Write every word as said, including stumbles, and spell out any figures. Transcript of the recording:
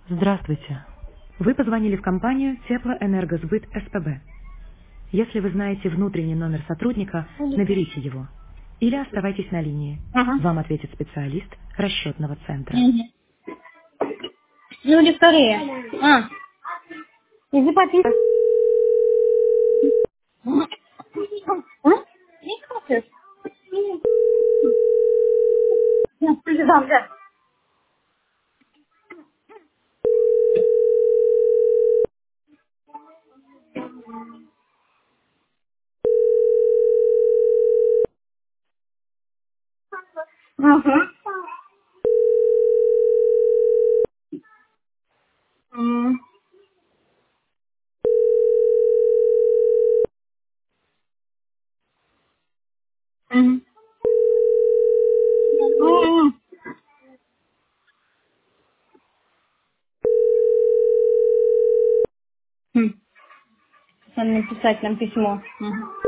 Здравствуйте. Вы позвонили в компанию Теплоэнергосбыт СПБ. Если вы знаете внутренний номер сотрудника, наберите его. Или оставайтесь на линии. Ага. Вам ответит специалист расчетного центра. Мгм. Ну, или скорее. А, иди попить. А? Не хочешь? Да, да, да. Ага. М, м. М. М. Надо написать нам письмо. Ага.